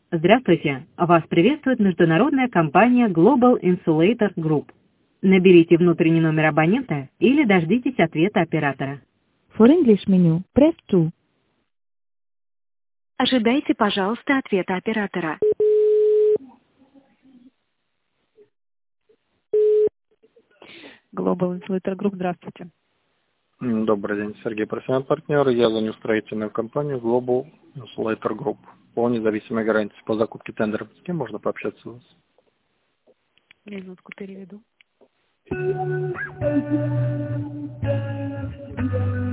Здравствуйте! Вас приветствует международная компания Global Insulator Group. Наберите внутренний номер абонента или дождитесь ответа оператора. For English menu, press 2. Ожидайте, пожалуйста, ответа оператора. Global Insulator Group, здравствуйте. Добрый день, Сергей, профессиональный партнер. Я звоню в строительную компанию Global Insulator Group по независимой гарантии по закупке тендеров. С кем можно пообщаться у вас? Минутку переведу.